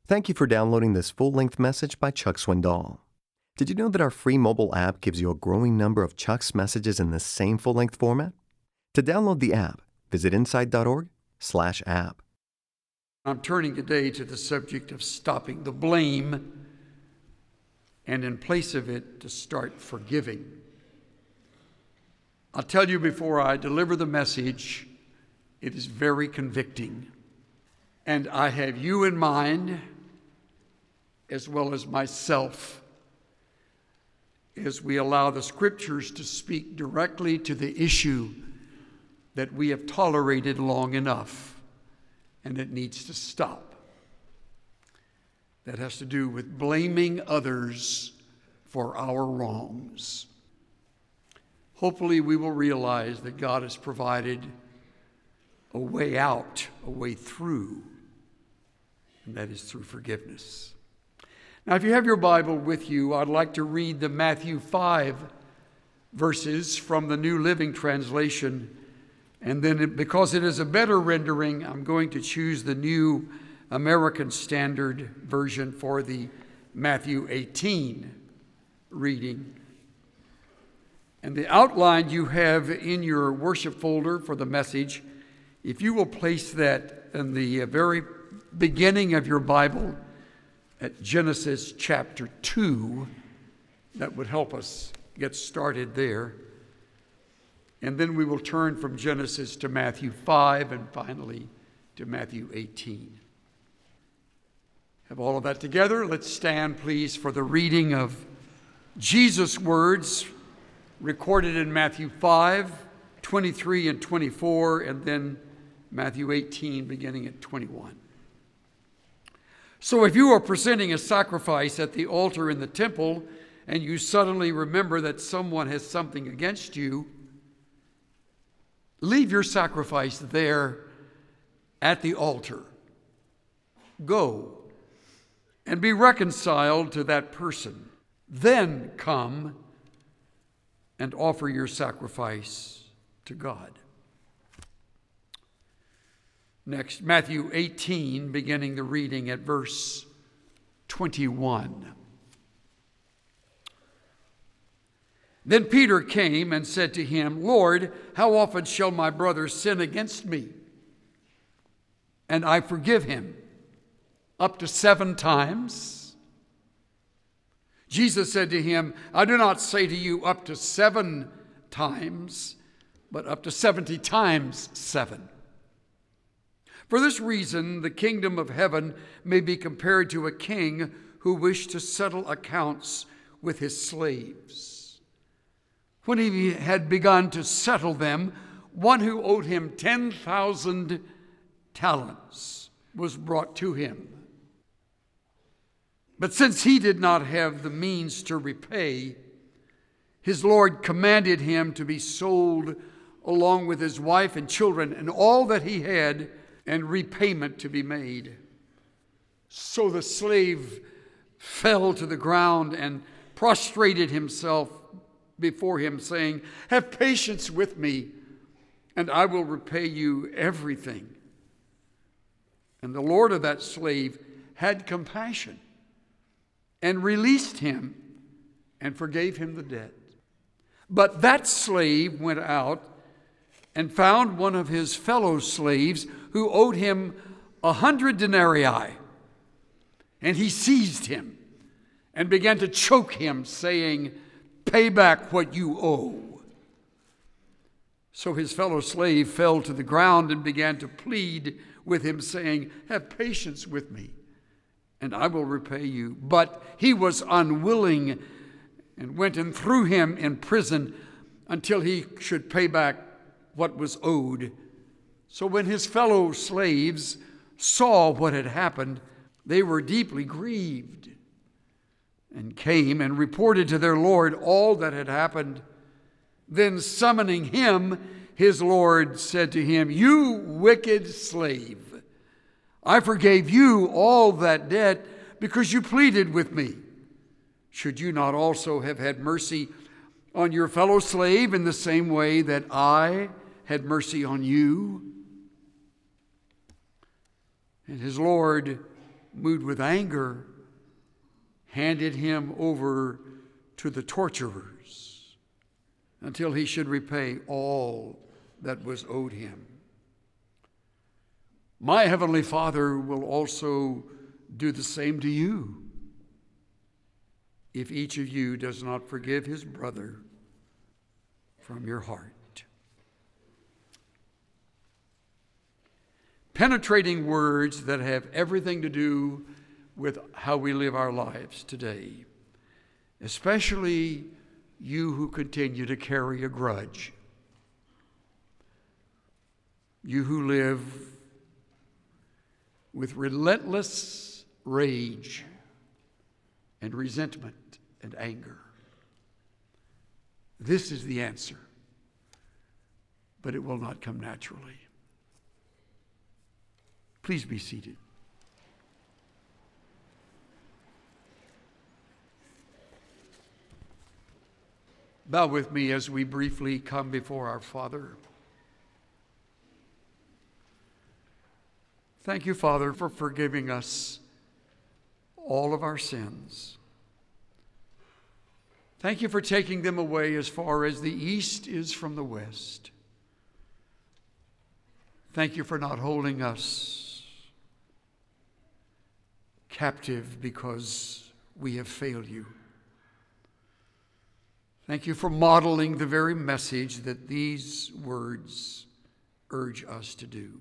Thank you for downloading this full-length message by Chuck Swindoll. Did you know that our free mobile app gives you a growing number of Chuck's messages in the same full-length format? To download the app, visit insight.org/app. I'm turning today to the subject of stopping the blame, and in place of it, to start forgiving. I'll tell you before I deliver the message, it is very convicting. And I have you in mind, as well as myself, as we allow the scriptures to speak directly to the issue that we have tolerated long enough, and it needs to stop. That has to do with blaming others for our wrongs. Hopefully we will realize that God has provided a way out, a way through, and that is through forgiveness. Now, if you have your Bible with you, I'd like to read the Matthew 5 verses from the New Living Translation. And then because it is a better rendering, I'm going to choose the New American Standard Version for the Matthew 18 reading. And the outline you have in your worship folder for the message, if you will place that in the very beginning of your Bible at Genesis chapter 2, that would help us get started there. And then we will turn from Genesis to Matthew 5 and finally to Matthew 18. Have all of that together? Let's stand, please, for the reading of Jesus' words recorded in Matthew 5, 23 and 24, and then Matthew 18, beginning at 21. So if you are presenting a sacrifice at the altar in the temple, and you suddenly remember that someone has something against you, leave your sacrifice there at the altar. Go and be reconciled to that person. Then come and offer your sacrifice to God. Next, Matthew 18, beginning the reading at verse 21. Then Peter came and said to him, Lord, how often shall my brother sin against me, and I forgive him? Up to 7 times? Jesus said to him, I do not say to you up to 7 times, but up to 70 times 7. For this reason, the kingdom of heaven may be compared to a king who wished to settle accounts with his slaves. When he had begun to settle them, one who owed him 10,000 talents was brought to him. But since he did not have the means to repay, his Lord commanded him to be sold along with his wife and children and all that he had, and repayment to be made. So the slave fell to the ground and prostrated himself before him, saying, Have patience with me, and I will repay you everything. And the Lord of that slave had compassion and released him and forgave him the debt. But that slave went out and found one of his fellow slaves who owed him 100 denarii. And he seized him and began to choke him, saying, Pay back what you owe. So his fellow slave fell to the ground and began to plead with him, saying, Have patience with me, and I will repay you. But he was unwilling and went and threw him in prison until he should pay back what was owed. So when his fellow slaves saw what had happened, they were deeply grieved and came and reported to their Lord all that had happened. Then summoning him, his Lord said to him, You wicked slave, I forgave you all that debt because you pleaded with me. Should you not also have had mercy on your fellow slave in the same way that I had mercy on you? And his Lord moved with anger, handed him over to the torturers until he should repay all that was owed him. My heavenly Father will also do the same to you if each of you does not forgive his brother from your heart. Penetrating words that have everything to do with how we live our lives today, especially you who continue to carry a grudge, you who live with relentless rage and resentment and anger. This is the answer, but it will not come naturally. Please be seated. Bow with me as we briefly come before our Father. Thank you, Father, for forgiving us all of our sins. Thank you for taking them away as far as the east is from the west. Thank you for not holding us captive because we have failed you. Thank you for modeling the very message that these words urge us to do.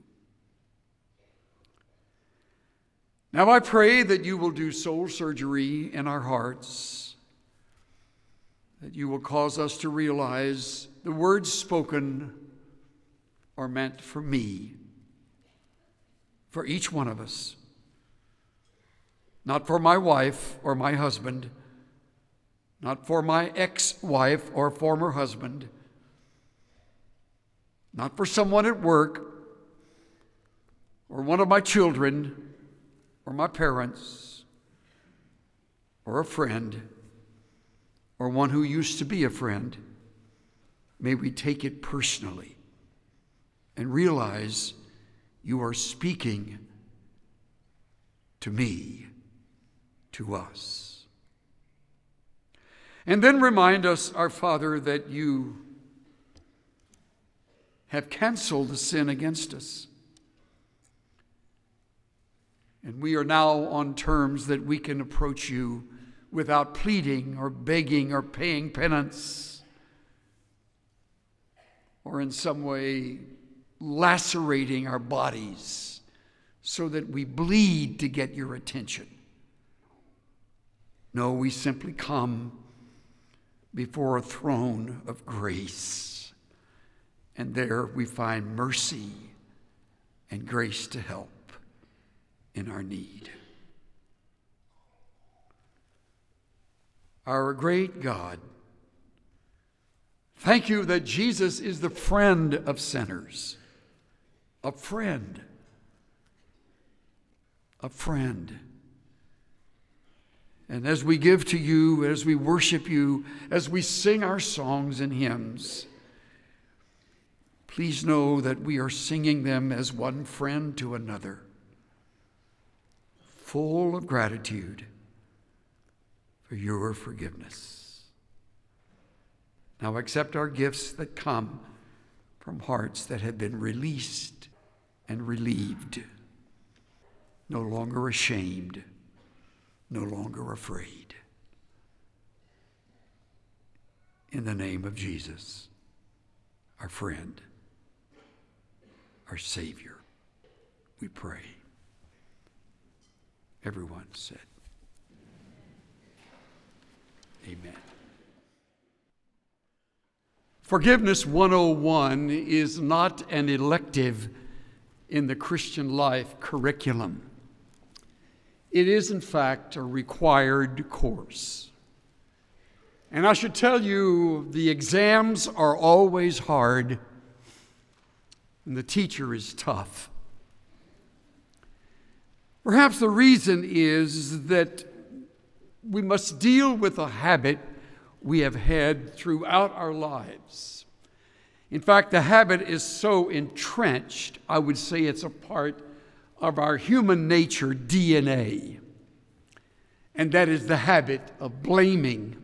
Now I pray that you will do soul surgery in our hearts, that you will cause us to realize the words spoken are meant for me, for each one of us, not for my wife or my husband, not for my ex-wife or former husband, not for someone at work or one of my children or my parents or a friend or one who used to be a friend. May we take it personally and realize you are speaking to me, to us. And then remind us, our Father, that you have canceled the sin against us. And we are now on terms that we can approach you without pleading or begging or paying penance or in some way lacerating our bodies so that we bleed to get your attention. No, we simply come before a throne of grace, and there we find mercy and grace to help in our need. Our great God, thank you that Jesus is the friend of sinners, a friend. And as we give to you, as we worship you, as we sing our songs and hymns, please know that we are singing them as one friend to another, full of gratitude for your forgiveness. Now accept our gifts that come from hearts that have been released and relieved, no longer ashamed, no longer afraid. In the name of Jesus, our friend, our Savior, we pray. Everyone said, amen. Forgiveness 101 is not an elective in the Christian life curriculum. It is, in fact, a required course. And I should tell you, the exams are always hard, and the teacher is tough. Perhaps the reason is that we must deal with a habit we have had throughout our lives. In fact, the habit is so entrenched, I would say it's a part of our human nature DNA, and that is the habit of blaming.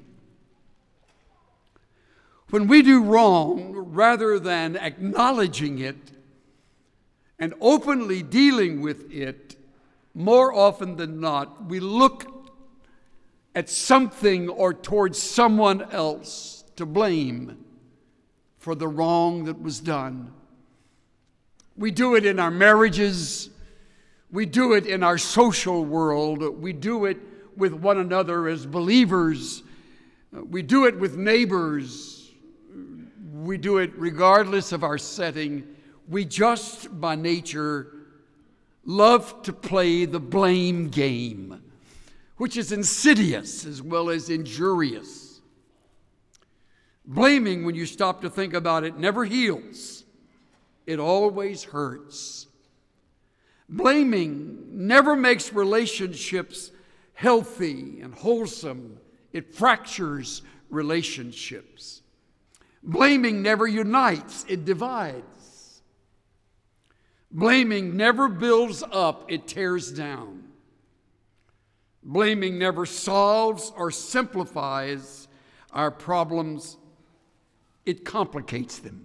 When we do wrong, rather than acknowledging it and openly dealing with it, more often than not, we look at something or towards someone else to blame for the wrong that was done. We do it in our marriages. We do it in our social world. We do it with one another as believers. We do it with neighbors. We do it regardless of our setting. We just, by nature, love to play the blame game, which is insidious as well as injurious. Blaming, when you stop to think about it, never heals. It always hurts. Blaming never makes relationships healthy and wholesome. It fractures relationships. Blaming never unites, it divides. Blaming never builds up, it tears down. Blaming never solves or simplifies our problems, it complicates them.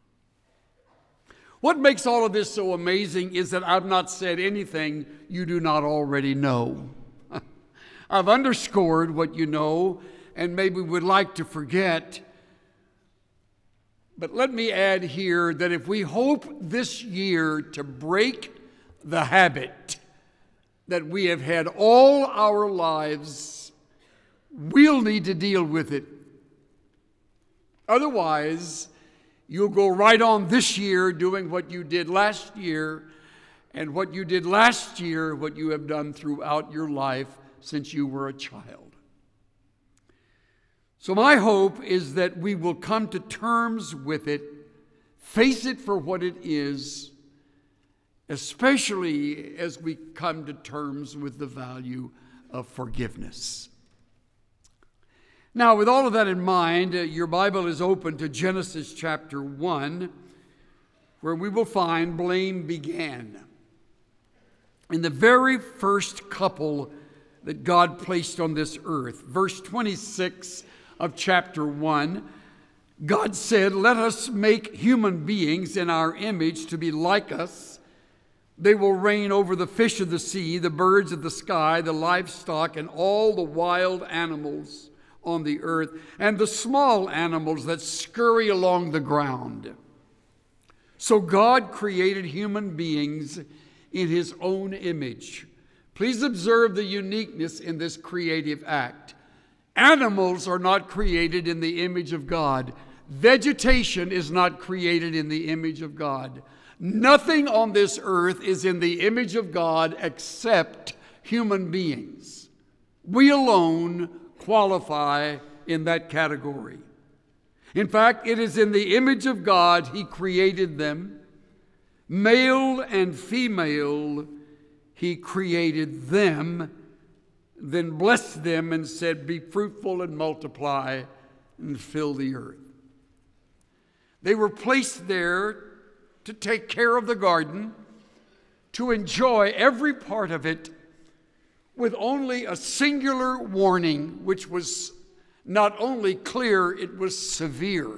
What makes all of this so amazing is that I've not said anything you do not already know. I've underscored what you know and maybe would like to forget. But let me add here that if we hope this year to break the habit that we have had all our lives, we'll need to deal with it. Otherwise, you'll go right on this year doing what you did last year, and what you did last year, what you have done throughout your life since you were a child. So my hope is that we will come to terms with it, face it for what it is, especially as we come to terms with the value of forgiveness. Now, with all of that in mind, your Bible is open to Genesis chapter 1, where we will find blame began. In the very first couple that God placed on this earth, verse 26 of chapter 1, God said, "Let us make human beings in our image to be like us. They will reign over the fish of the sea, the birds of the sky, the livestock, and all the wild animals on the earth, and the small animals that scurry along the ground." So God created human beings in his own image. Please observe the uniqueness in this creative act. Animals are not created in the image of God. Vegetation is not created in the image of God. Nothing on this earth is in the image of God except human beings. We alone qualify in that category. In fact, it is in the image of God he created them. Male and female, he created them, then blessed them and said, "Be fruitful and multiply and fill the earth." They were placed there to take care of the garden, to enjoy every part of it, with only a singular warning, which was not only clear, it was severe.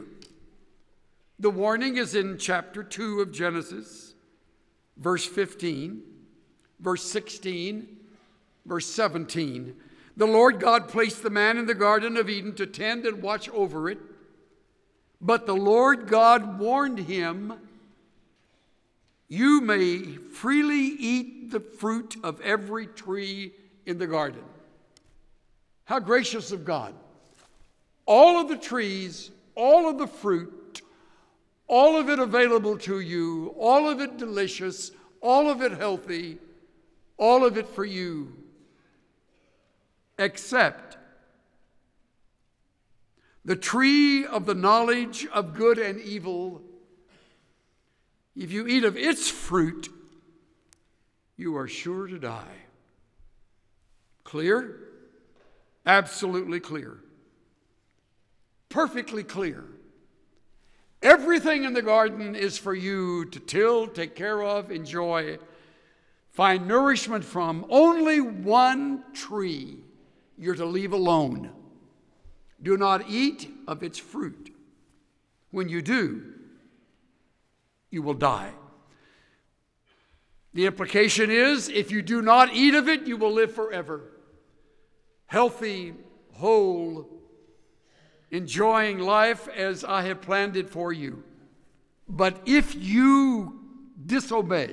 The warning is in chapter 2 of Genesis, verse 15, verse 16, verse 17. "The Lord God placed the man in the Garden of Eden to tend and watch over it. But the Lord God warned him, 'You may freely eat the fruit of every tree in the garden.'" How gracious of God. All of the trees, all of the fruit, all of it available to you, all of it delicious, all of it healthy, all of it for you, except the tree of the knowledge of good and evil. If you eat of its fruit, you are sure to die. Clear? Absolutely clear. Perfectly clear. Everything in the garden is for you to till, take care of, enjoy. find nourishment from, only one tree you're to leave alone. Do not eat of its fruit. When you do, you will die. The implication is, if you do not eat of it, you will live forever. Healthy, whole, enjoying life as I have planned it for you. But if you disobey,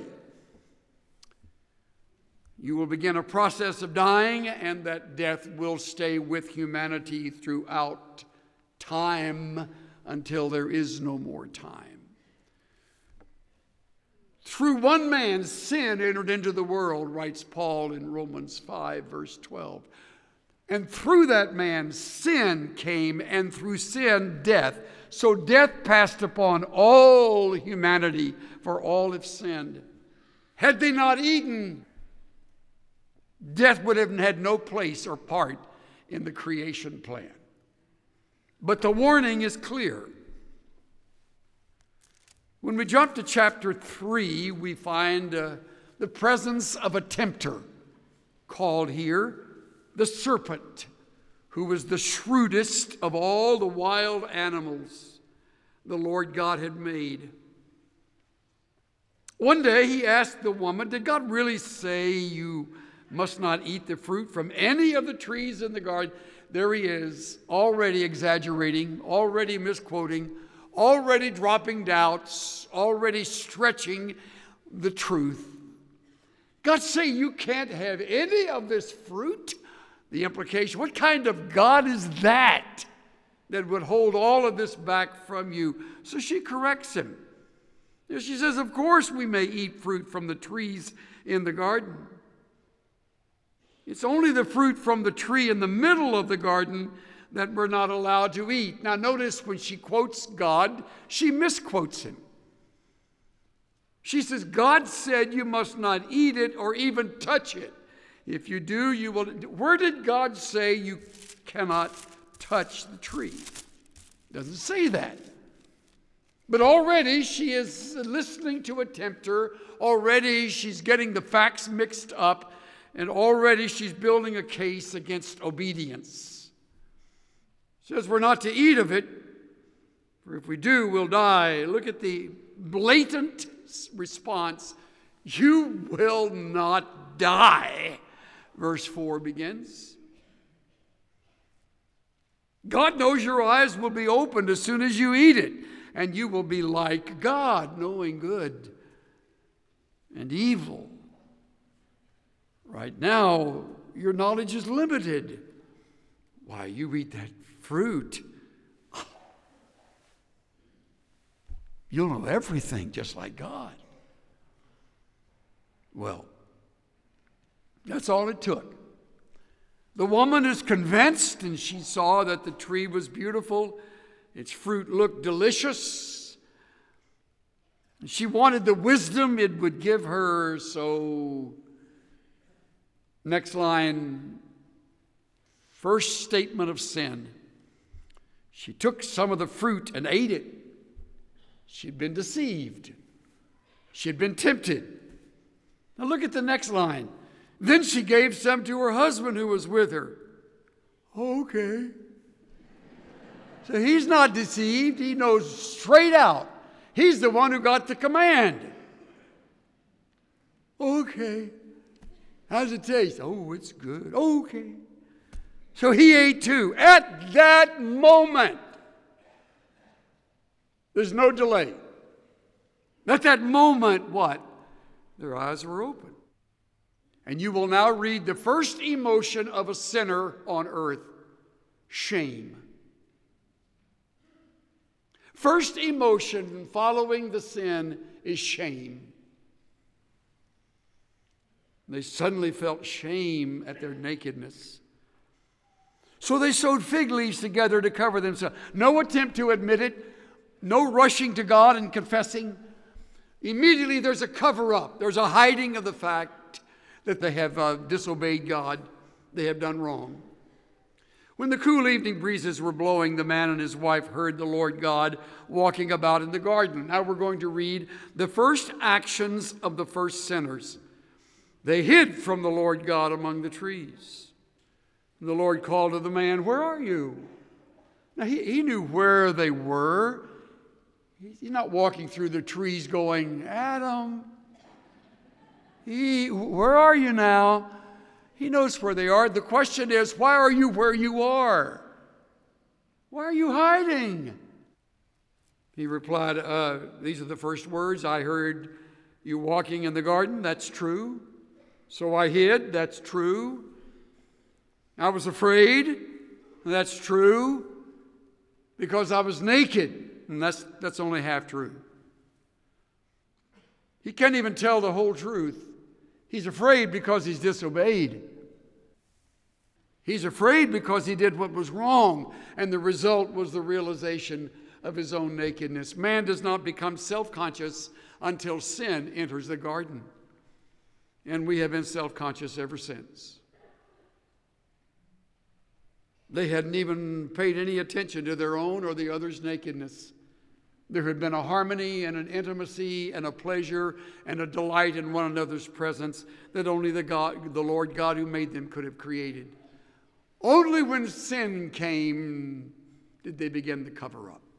you will begin a process of dying, and that death will stay with humanity throughout time until there is no more time. Through one man, sin entered into the world, writes Paul in Romans 5, verse 12. And through that man, sin came, and through sin, death. So death passed upon all humanity, for all have sinned. Had they not eaten, death would have had no place or part in the creation plan. But the warning is clear. When we jump to chapter 3, we find the presence of a tempter, called here the serpent, who was the shrewdest of all the wild animals the Lord God had made. One day he asked the woman, did God really say you must not eat the fruit from any of the trees in the garden? There he is, already exaggerating, already misquoting, already dropping doubts, already stretching the truth. God say you can't have any of this fruit? The implication, what kind of God is that would hold all of this back from you? So she corrects him. She says, of course we may eat fruit from the trees in the garden. It's only the fruit from the tree in the middle of the garden that we're not allowed to eat. Now notice when she quotes God, she misquotes him. She says, God said you must not eat it or even touch it. If you do, you will. Where did God say you cannot touch the tree? Doesn't say that. But already she is listening to a tempter. Already she's getting the facts mixed up. And already she's building a case against obedience. She says we're not to eat of it, for if we do, we'll die. Look at the blatant response. You will not die. Verse 4 begins. God knows your eyes will be opened as soon as you eat it, and you will be like God, knowing good and evil. Right now, your knowledge is limited. Why, you eat that fruit, you'll know everything just like God. Well, that's all it took. The woman is convinced, and she saw that the tree was beautiful. Its fruit looked delicious. She wanted the wisdom it would give her, so next line, first statement of sin. She took some of the fruit and ate it. She'd been deceived. She'd been tempted. Now look at the next line. Then she gave some to her husband who was with her. Okay. So he's not deceived. He knows straight out. He's the one who got the command. Okay. How's it taste? Oh, it's good. Okay. So he ate too. At that moment, there's no delay. At that moment, what? Their eyes were open. And you will now read the first emotion of a sinner on earth: shame. First emotion following the sin is shame. They suddenly felt shame at their nakedness. So they sewed fig leaves together to cover themselves. No attempt to admit it. No rushing to God and confessing. Immediately there's a cover-up. There's a hiding of the fact that they have disobeyed God. They have done wrong. When the cool evening breezes were blowing, the man and his wife heard the Lord God walking about in the garden. Now we're going to read the first actions of the first sinners. They hid from the Lord God among the trees. And the Lord called to the man, "Where are you?" Now he knew where they were. He's not walking through the trees going, "Adam, where are you now?" He knows where they are. The question is, why are you where you are? Why are you hiding? He replied, these are the first words. "I heard you walking in the garden." That's true. "So I hid." That's true. "I was afraid." That's true. "Because I was naked." And that's only half true. He can't even tell the whole truth. He's afraid because he's disobeyed. He's afraid because he did what was wrong, and the result was the realization of his own nakedness. Man does not become self-conscious until sin enters the garden. And we have been self-conscious ever since. They hadn't even paid any attention to their own or the other's nakedness. There had been a harmony and an intimacy and a pleasure and a delight in one another's presence that only the Lord God who made them could have created. Only when sin came did they begin to cover up.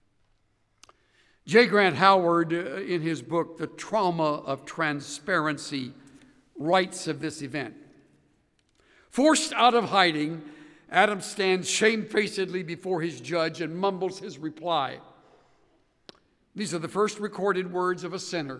J. Grant Howard, in his book, The Trauma of Transparency, writes of this event. Forced out of hiding, Adam stands shamefacedly before his judge and mumbles his reply. These are the first recorded words of a sinner.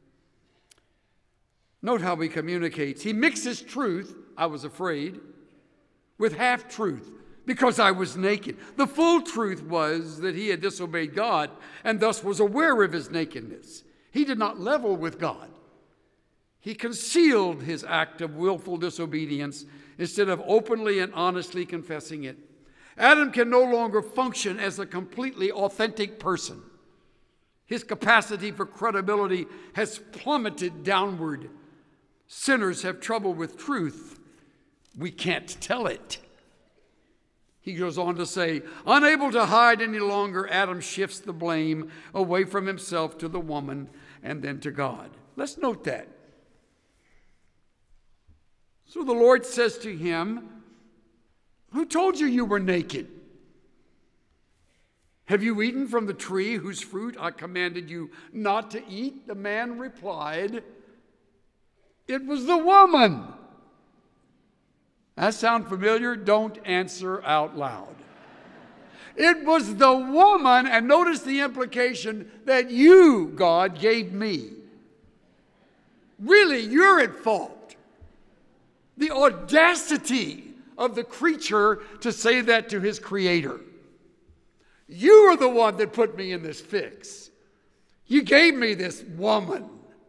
Note how he communicates. He mixes truth, "I was afraid," with half-truth, "because I was naked." The full truth was that he had disobeyed God and thus was aware of his nakedness. He did not level with God. He concealed his act of willful disobedience instead of openly and honestly confessing it. Adam can no longer function as a completely authentic person. His capacity for credibility has plummeted downward. Sinners have trouble with truth. We can't tell it. He goes on to say, unable to hide any longer, Adam shifts the blame away from himself to the woman and then to God. Let's note that. So the Lord says to him, "Who told you you were naked? Have you eaten from the tree whose fruit I commanded you not to eat?" The man replied, "It was the woman." That sound familiar? Don't answer out loud. It was the woman, and notice the implication, that you, God, gave me. Really, you're at fault. The audacity of the creature to say that to his creator. You are the one that put me in this fix. You gave me this woman.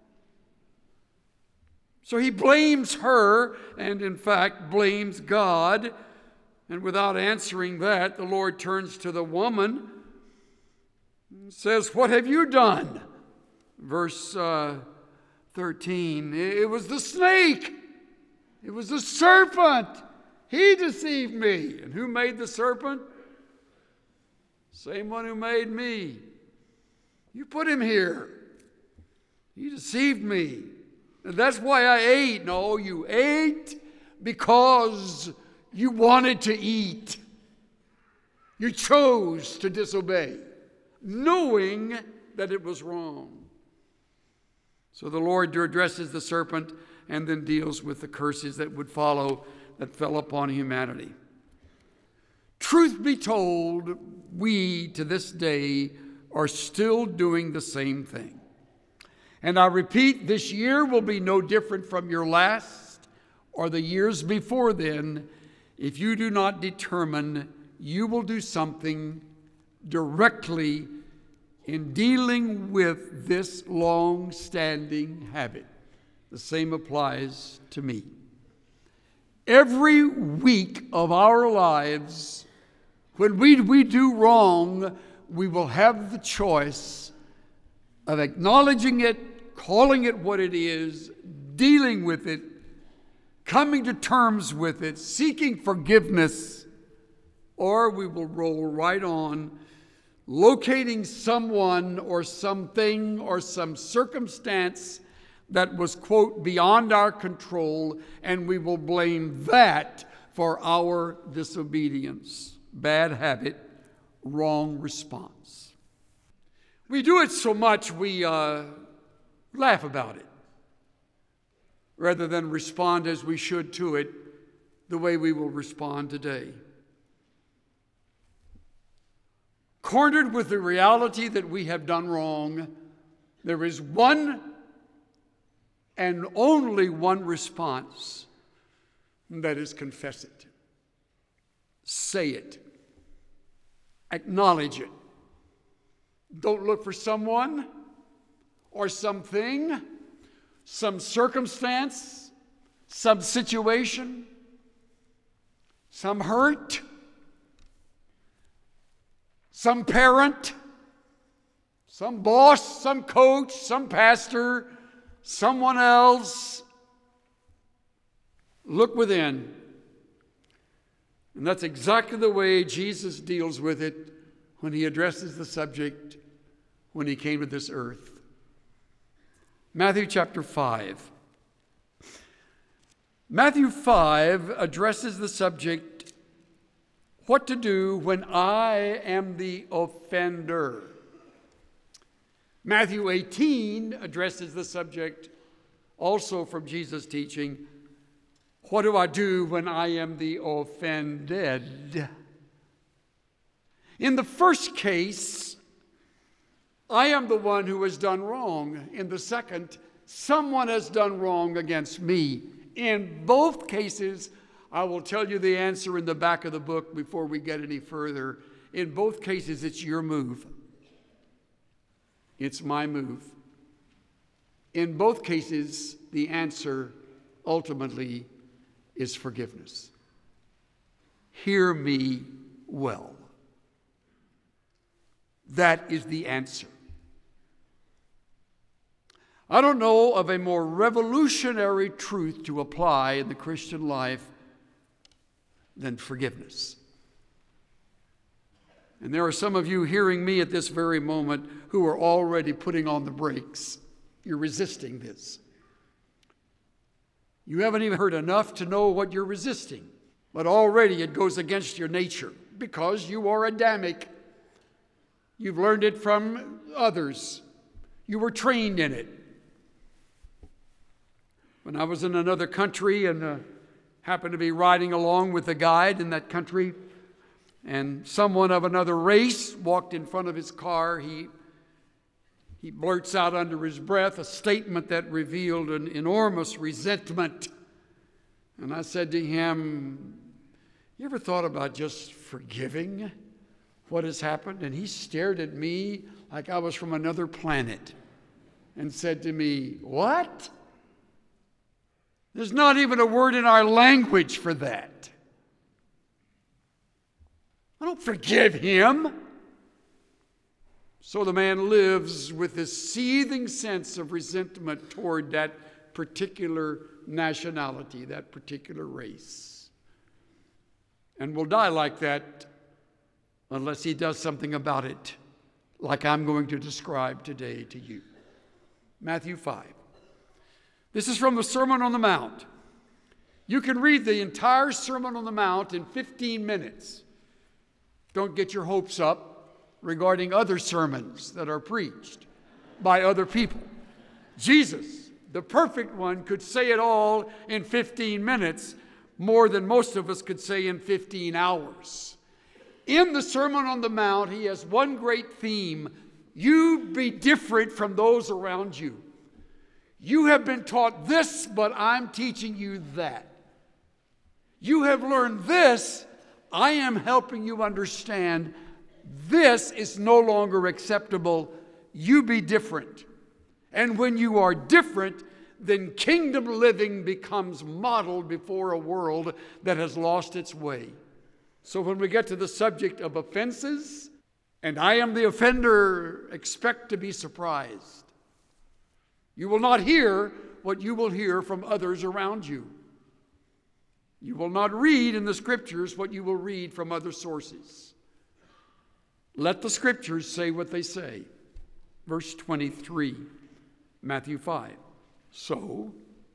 So he blames her and, in fact, blames God. And without answering that, the Lord turns to the woman and says, "What have you done?" Verse 13, "It was the snake. It was the serpent. He deceived me." And who made the serpent? Same one who made me. You put him here. He deceived me. And that's why I ate. No, you ate because you wanted to eat. You chose to disobey, knowing that it was wrong. So the Lord addresses the serpent and then deals with the curses that would follow that fell upon humanity. Truth be told, we to this day are still doing the same thing. And I repeat, this year will be no different from your last or the years before then if you do not determine you will do something directly in dealing with this long-standing habit. The same applies to me. Every week of our lives, when we do wrong, we will have the choice of acknowledging it, calling it what it is, dealing with it, coming to terms with it, seeking forgiveness, or we will roll right on, locating someone or something or some circumstance that was, quote, beyond our control, and we will blame that for our disobedience. Bad habit, wrong response. We do it so much we laugh about it rather than respond as we should to it the way we will respond today. Cornered with the reality that we have done wrong, there is one and only one response, and that is confess it. Say it. Acknowledge it. Don't look for someone or something, some circumstance, some situation, some hurt, some parent, some boss, some coach, some pastor, someone else. Look within. And that's exactly the way Jesus deals with it when he addresses the subject when he came to this earth. Matthew chapter 5. Matthew 5 addresses the subject, what to do when I am the offender. Matthew 18 addresses the subject, also from Jesus' teaching, what do I do when I am the offended? In the first case, I am the one who has done wrong. In the second, someone has done wrong against me. In both cases, I will tell you the answer in the back of the book before we get any further. In both cases, it's your move. It's my move. In both cases, the answer ultimately is forgiveness. Hear me well. That is the answer. I don't know of a more revolutionary truth to apply in the Christian life than forgiveness. And there are some of you hearing me at this very moment who are already putting on the brakes. You're resisting this. You haven't even heard enough to know what you're resisting, but already it goes against your nature because you are Adamic. You've learned it from others. You were trained in it. When I was in another country and happened to be riding along with a guide in that country, and someone of another race walked in front of his car, he blurts out under his breath a statement that revealed an enormous resentment. And I said to him, you ever thought about just forgiving what has happened? And he stared at me like I was from another planet and said to me, what? There's not even a word in our language for that. I don't forgive him. So the man lives with this seething sense of resentment toward that particular nationality, that particular race. And will die like that unless he does something about it, like I'm going to describe today to you. Matthew 5. This is from the Sermon on the Mount. You can read the entire Sermon on the Mount in 15 minutes. Don't get your hopes up regarding other sermons that are preached by other people. Jesus, the perfect one, could say it all in 15 minutes, more than most of us could say in 15 hours. In the Sermon on the Mount, he has one great theme. You be different from those around you. You have been taught this, but I'm teaching you that. You have learned this, I am helping you understand this is no longer acceptable. You be different. And when you are different, then kingdom living becomes modeled before a world that has lost its way. So when we get to the subject of offenses, and I am the offender, expect to be surprised. You will not hear what you will hear from others around you. You will not read in the Scriptures what you will read from other sources. Let the Scriptures say what they say. Verse 23, Matthew 5. So,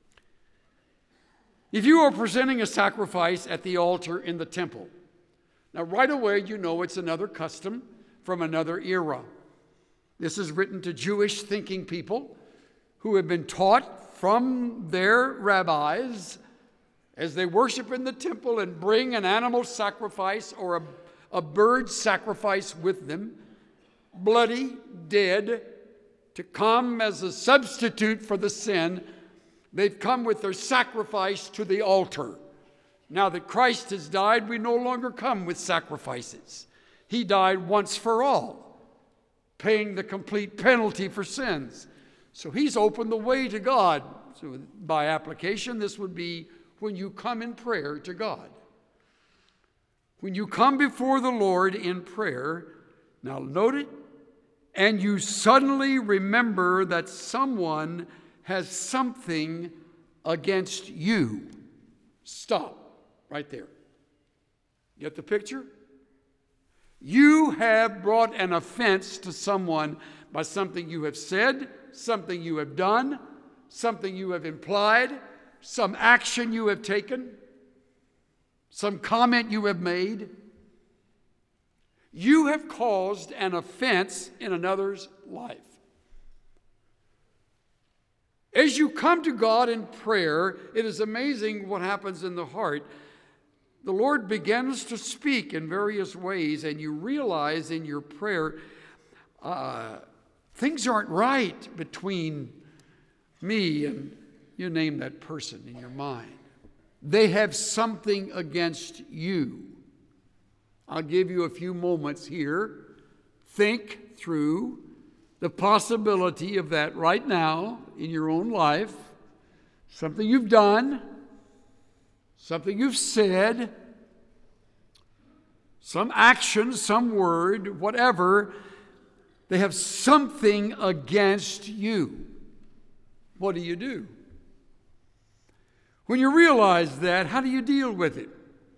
if you are presenting a sacrifice at the altar in the temple, now right away you know it's another custom from another era. This is written to Jewish thinking people who have been taught from their rabbis as they worship in the temple and bring an animal sacrifice or a bird sacrifice with them, bloody, dead, to come as a substitute for the sin. They've come with their sacrifice to the altar. Now that Christ has died, we no longer come with sacrifices. He died once for all, paying the complete penalty for sins. So he's opened the way to God. So by application, this would be when you come in prayer to God. When you come before the Lord in prayer, now note it, and you suddenly remember that someone has something against you. Stop right there. Get the picture? You have brought an offense to someone by something you have said, something you have done, something you have implied, some action you have taken, some comment you have made. You have caused an offense in another's life. As you come to God in prayer, it is amazing what happens in the heart. The Lord begins to speak in various ways, and you realize in your prayer, things aren't right between me and you name that person in your mind. They have something against you. I'll give you a few moments here. Think through the possibility of that right now in your own life. Something you've done, something you've said, some action, some word, whatever. They have something against you. What do? When you realize that, how do you deal with it?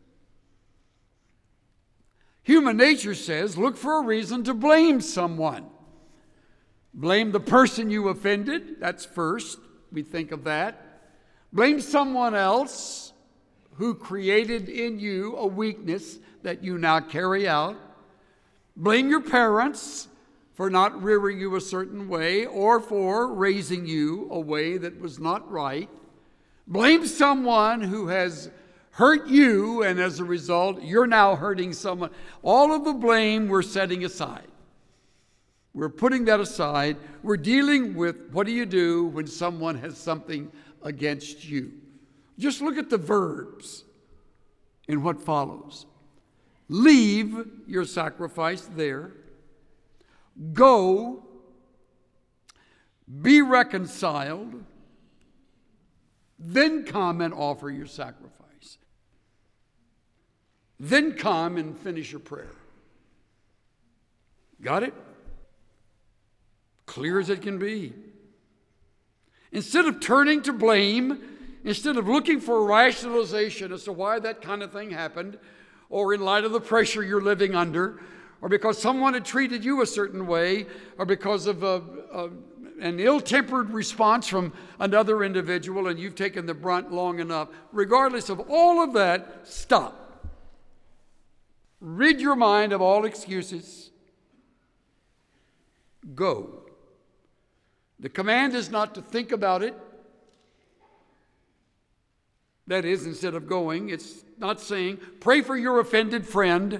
Human nature says, look for a reason to blame someone. Blame the person you offended. That's first. We think of that. Blame someone else who created in you a weakness that you now carry out. Blame your parents for not rearing you a certain way or for raising you a way that was not right. Blame someone who has hurt you, and as a result, you're now hurting someone. All of the blame we're setting aside. We're putting that aside. We're dealing with what do you do when someone has something against you. Just look at the verbs in what follows. Leave your sacrifice there. Go. Be reconciled. Then come and offer your sacrifice. Then come and finish your prayer. Got it? Clear as it can be. Instead of turning to blame, instead of looking for rationalization as to why that kind of thing happened, or in light of the pressure you're living under, or because someone had treated you a certain way, or because of an ill-tempered response from another individual and you've taken the brunt long enough, regardless of all of that, stop. Rid your mind of all excuses. Go. The command is not to think about it. That is, instead of going, it's not saying, pray for your offended friend,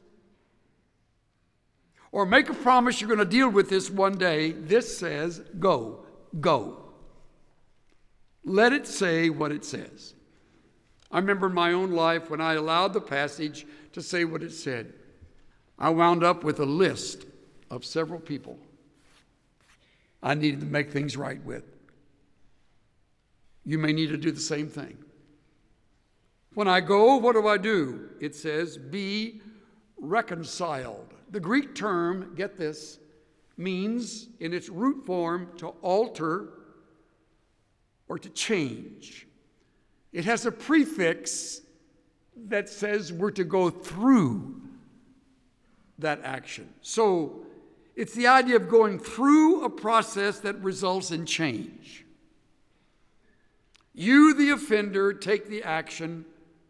or make a promise you're going to deal with this one day. This says, go, go. Let it say what it says. I remember in my own life when I allowed the passage to say what it said. I wound up with a list of several people I needed to make things right with. You may need to do the same thing. When I go, what do? It says, be reconciled. The Greek term, get this, means in its root form to alter or to change. It has a prefix that says we're to go through that action. So it's the idea of going through a process that results in change. You, the offender, take the action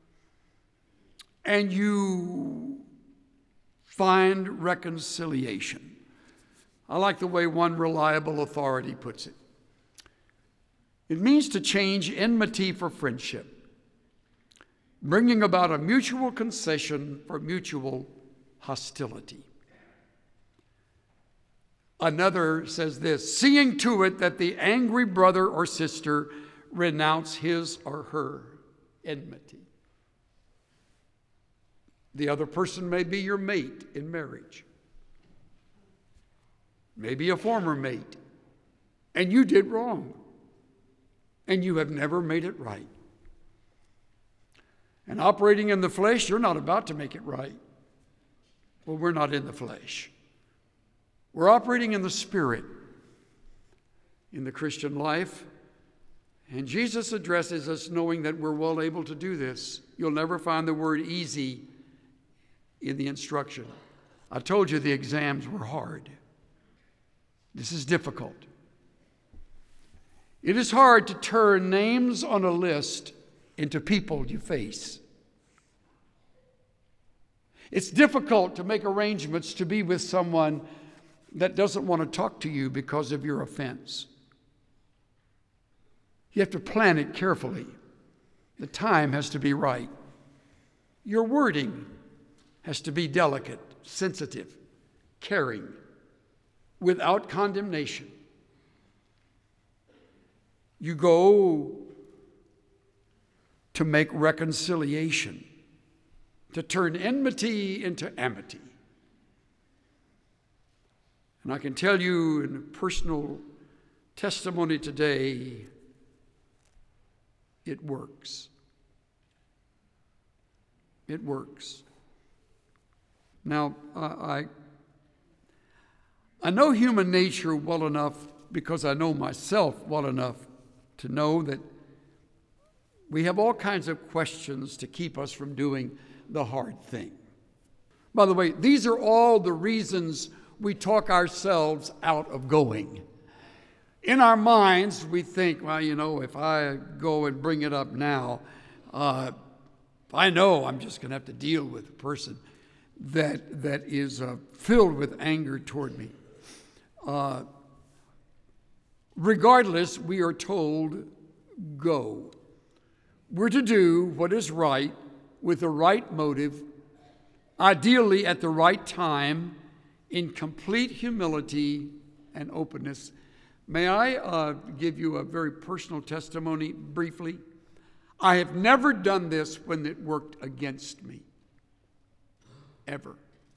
and you find reconciliation. I like the way one reliable authority puts it. It means to change enmity for friendship, bringing about a mutual concession for mutual hostility. Another says this, seeing to it that the angry brother or sister renounce his or her enmity. The other person may be your mate in marriage, maybe a former mate, and you did wrong, and you have never made it right. And operating in the flesh, you're not about to make it right. Well, we're not in the flesh. We're operating in the Spirit in the Christian life. And Jesus addresses us knowing that we're well able to do this. You'll never find the word easy in the instruction. I told you the exams were hard. This is difficult. It is hard to turn names on a list into people you face. It's difficult to make arrangements to be with someone that doesn't want to talk to you because of your offense. You have to plan it carefully. The time has to be right. Your wording has to be delicate, sensitive, caring, without condemnation. You go to make reconciliation, to turn enmity into amity. And I can tell you in personal testimony today, it works. It works. Now, I know human nature well enough because I know myself well enough to know that we have all kinds of questions to keep us from doing the hard thing. By the way, these are all the reasons we talk ourselves out of going. In our minds, we think, well, if I go and bring it up now, I know I'm just going to have to deal with a person that is filled with anger toward me. Regardless, we are told, go. We're to do what is right with the right motive, ideally at the right time, in complete humility and openness. May I give you a very personal testimony briefly? I have never done this when it worked against me, ever.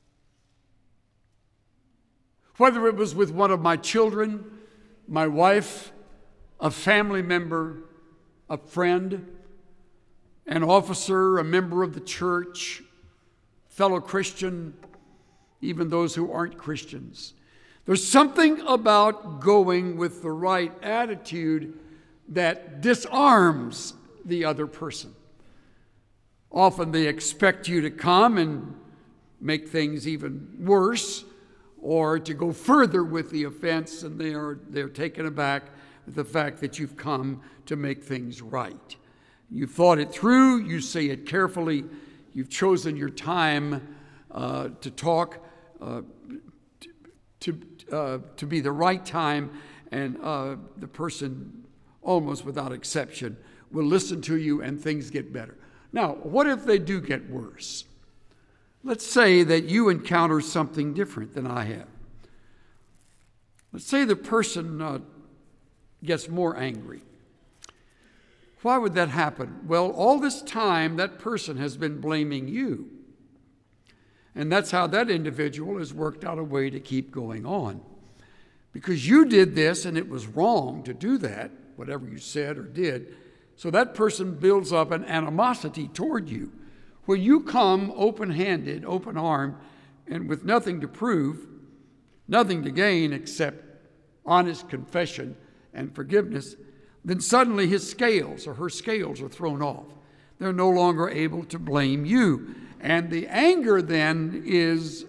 Whether it was with one of my children, my wife, a family member, a friend, an officer, a member of the church, fellow Christian, even those who aren't Christians. There's something about going with the right attitude that disarms the other person. Often they expect you to come and make things even worse, or to go further with the offense, and they're taken aback with the fact that you've come to make things right. You've thought it through, you say it carefully, you've chosen your time to talk, to be the right time, and the person, almost without exception, will listen to you and things get better. Now, what if they do get worse? Let's say that you encounter something different than I have. Let's say the person gets more angry. Why would that happen? Well, all this time, that person has been blaming you. And that's how that individual has worked out a way to keep going on. Because you did this, and it was wrong to do that, whatever you said or did. So that person builds up an animosity toward you. When you come open-handed, open-armed, and with nothing to prove, nothing to gain except honest confession and forgiveness, then suddenly his scales or her scales are thrown off. They're no longer able to blame you. And the anger then is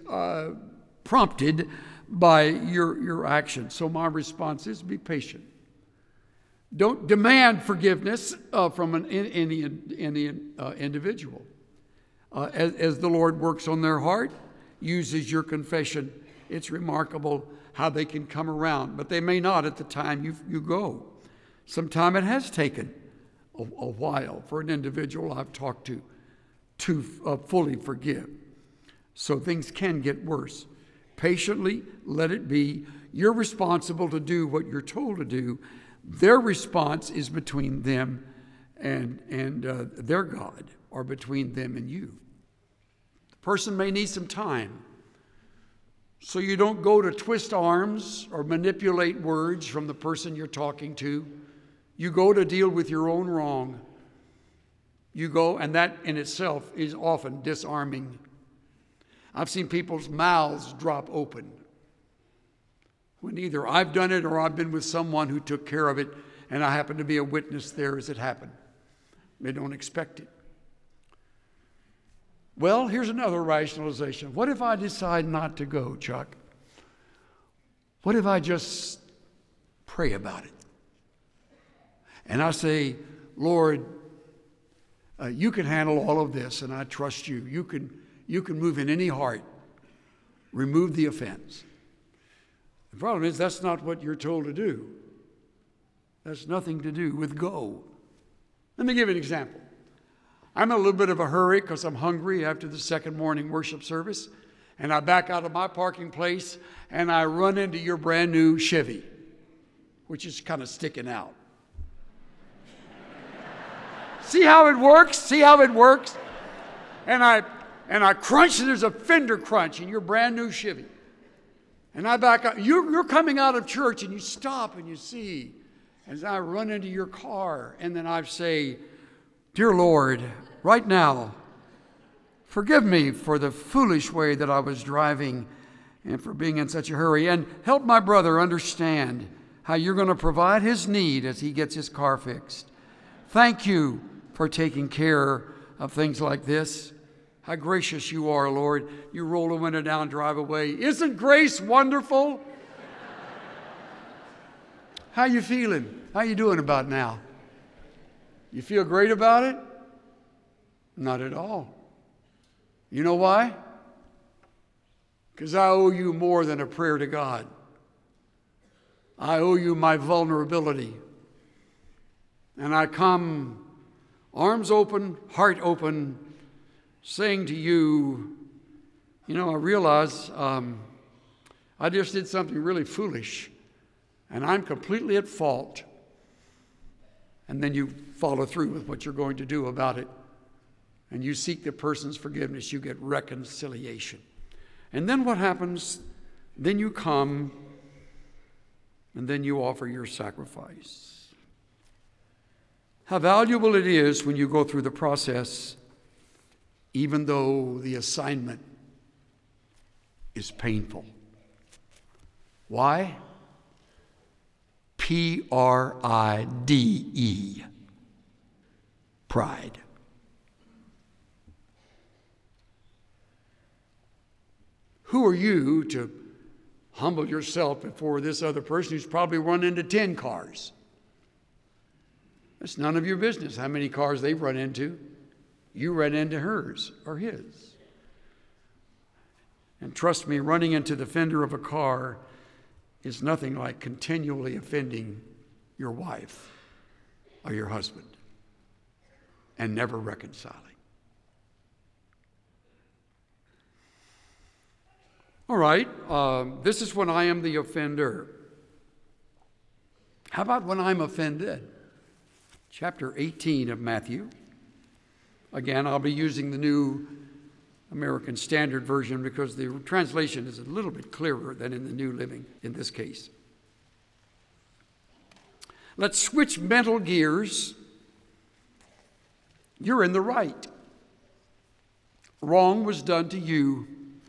prompted by your action. So my response is be patient. Don't demand forgiveness from any individual. As the Lord works on their heart, uses your confession, it's remarkable how they can come around. But they may not at the time you go. Sometime it has taken a while for an individual I've talked to fully forgive. So things can get worse. Patiently let it be. You're responsible to do what you're told to do. Their response is between them and their God, or between them and you. The person may need some time. So you don't go to twist arms or manipulate words from the person you're talking to. You go to deal with your own wrong. You go, and that in itself is often disarming. I've seen people's mouths drop open when either I've done it or I've been with someone who took care of it, and I happen to be a witness there as it happened. They don't expect it. Well, here's another rationalization. What if I decide not to go, Chuck? What if I just pray about it? And I say, Lord, you can handle all of this, and I trust you. You can move in any heart. Remove the offense. The problem is that's not what you're told to do. That's nothing to do with go. Let me give you an example. I'm in a little bit of a hurry because I'm hungry after the second morning worship service, and I back out of my parking place and I run into your brand new Chevy, which is kind of sticking out. See how it works? See how it works? And I crunch, and there's a fender crunch in your brand new Chevy. And I back up. You're coming out of church, and you stop and you see, as I run into your car, and then I say, Dear Lord, right now, forgive me for the foolish way that I was driving and for being in such a hurry, and help my brother understand how you're going to provide his need as he gets his car fixed. Thank you for taking care of things like this. How gracious you are, Lord. You roll the window down, drive away. Isn't grace wonderful? How you feeling? How you doing about now? You feel great about it? Not at all. You know why? Because I owe you more than a prayer to God. I owe you my vulnerability. And I come arms open, heart open, saying to you, I realize I just did something really foolish, and I'm completely at fault. And then you follow through with what you're going to do about it. And you seek the person's forgiveness. You get reconciliation. And then what happens? Then you come, and then you offer your sacrifice. How valuable it is when you go through the process, even though the assignment is painful. Why? Pride. Pride. Who are you to humble yourself before this other person who's probably run into 10 cars? It's none of your business how many cars they've run into. You ran into hers or his. And trust me, running into the fender of a car is nothing like continually offending your wife or your husband and never reconciling. All right, this is when I am the offender. How about when I'm offended? Chapter 18 of Matthew. Again, I'll be using the New American Standard Version because the translation is a little bit clearer than in the New Living in this case. Let's switch mental gears. You're in the right. Wrong was done to you.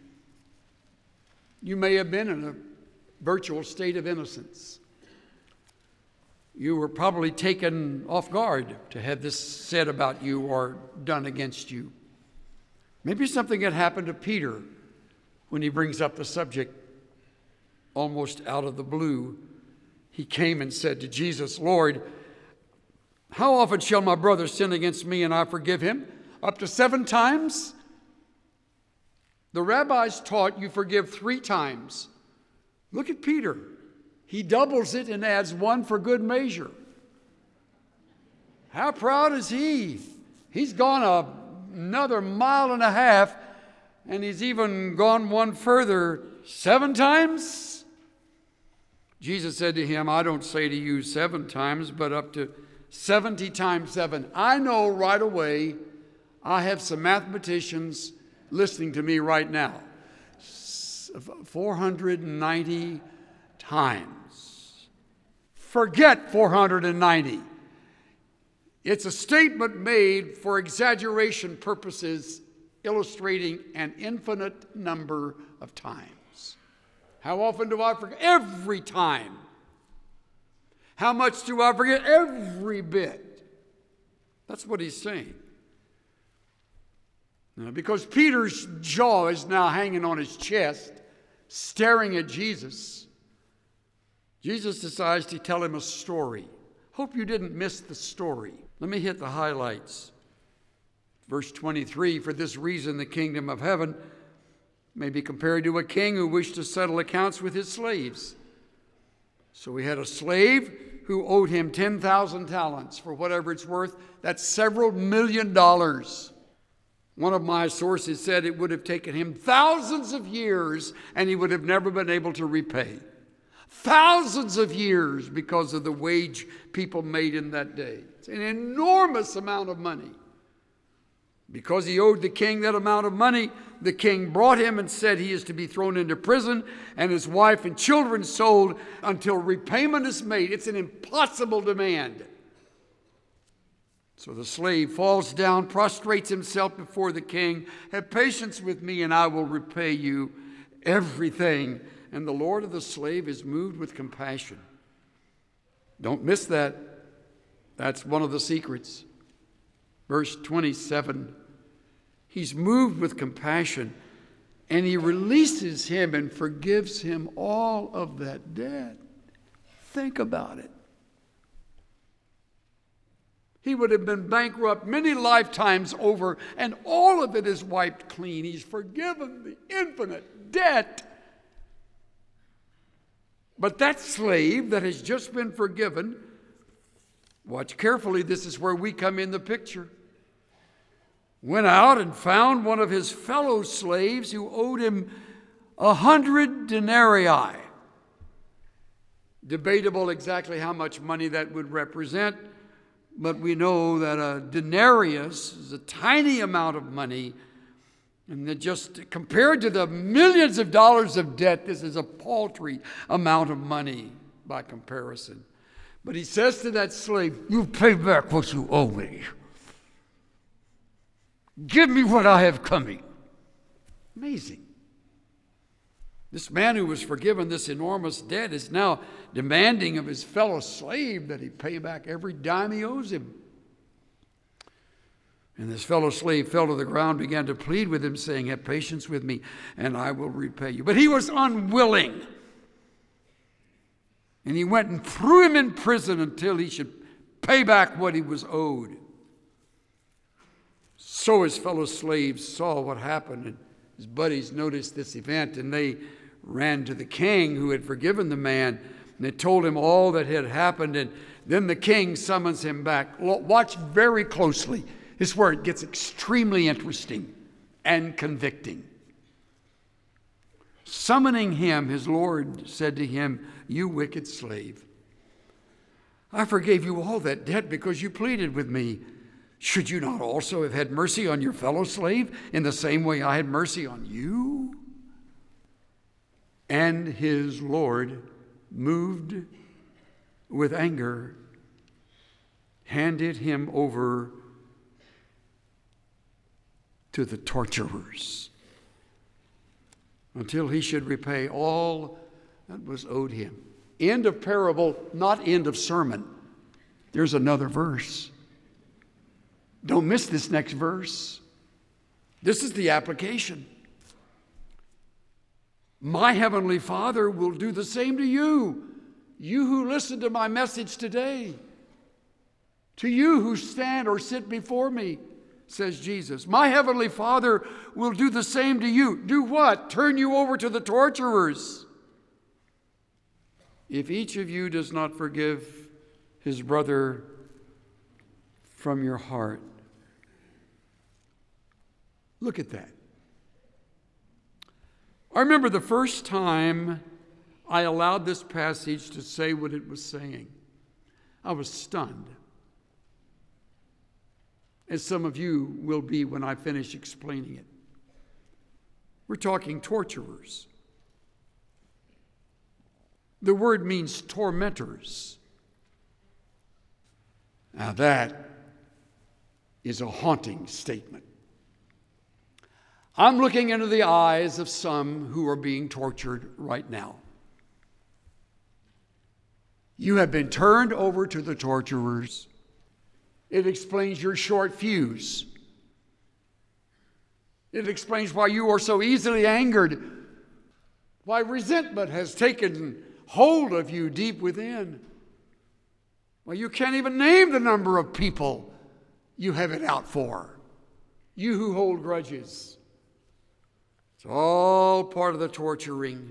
You may have been in a virtual state of innocence. You were probably taken off guard to have this said about you or done against you. Maybe something had happened to Peter when he brings up the subject almost out of the blue. He came and said to Jesus, Lord, How often shall my brother sin against me and I forgive him? Up to 7 times? The rabbis taught you forgive 3 times. Look at Peter. He doubles it and adds 1 for good measure. How proud is he? He's gone another 1.5 miles, and he's even gone 1 further, 7 times? Jesus said to him, I don't say to you 7 times, but up to 70 times 7. I know right away, I have some mathematicians listening to me right now. 490 times. Forget 490. It's a statement made for exaggeration purposes, illustrating an infinite number of times. How often do I forget? Every time. How much do I forget? Every bit. That's what he's saying. Now, because Peter's jaw is now hanging on his chest, staring at Jesus, Jesus decides to tell him a story. Hope you didn't miss the story. Let me hit the highlights. Verse 23, for this reason the kingdom of heaven may be compared to a king who wished to settle accounts with his slaves. So he had a slave who owed him 10,000 talents for whatever it's worth. That's several $1 million. One of my sources said it would have taken him thousands of years and he would have never been able to repay. Thousands of years because of the wage people made in that day. It's an enormous amount of money. Because he owed the king that amount of money, the king brought him and said he is to be thrown into prison and his wife and children sold until repayment is made. It's an impossible demand. So the slave falls down, prostrates himself before the king. Have patience with me and I will repay you everything. And the Lord of the slave is moved with compassion. Don't miss that. That's one of the secrets. Verse 27, he's moved with compassion and he releases him and forgives him all of that debt. Think about it. He would have been bankrupt many lifetimes over, and all of it is wiped clean. He's forgiven the infinite debt. But that slave that has just been forgiven, watch carefully, this is where we come in the picture, went out and found one of his fellow slaves who owed him 100 denarii. Debatable exactly how much money that would represent, but we know that a denarius is a tiny amount of money, and that just compared to the millions of dollars of debt, this is a paltry amount of money by comparison. But he says to that slave, you pay back what you owe me. Give me what I have coming. Amazing. This man who was forgiven this enormous debt is now demanding of his fellow slave that he pay back every dime he owes him. And this fellow slave fell to the ground, began to plead with him, saying, have patience with me, and I will repay you. But he was unwilling. And he went and threw him in prison until he should pay back what he was owed. So his fellow slaves saw what happened, and his buddies noticed this event, and they ran to the king who had forgiven the man, and they told him all that had happened. And then the king summons him back. Watch very closely. This is where it gets extremely interesting and convicting. Summoning him, his Lord said to him, you wicked slave, I forgave you all that debt because you pleaded with me. Should you not also have had mercy on your fellow slave in the same way I had mercy on you? And his Lord, moved with anger, handed him over to the torturers until he should repay all that was owed him. End of parable, not end of sermon. There's another verse. Don't miss this next verse. This is the application. My heavenly Father will do the same to you, you who listen to my message today. to you who stand or sit before me, says Jesus. My heavenly Father will do the same to you. Do what? Turn you over to the torturers. If each of you does not forgive his brother from your heart. Look at that. I remember the first time I allowed this passage to say what it was saying. I was stunned, as some of you will be when I finish explaining it. We're talking torturers. The word means tormentors. Now that is a haunting statement. I'm looking into the eyes of some who are being tortured right now. You have been turned over to the torturers. It explains your short fuse. It explains why you are so easily angered, why resentment has taken hold of you deep within. Why you can't even name the number of people you have it out for. You who hold grudges. It's all part of the torturing.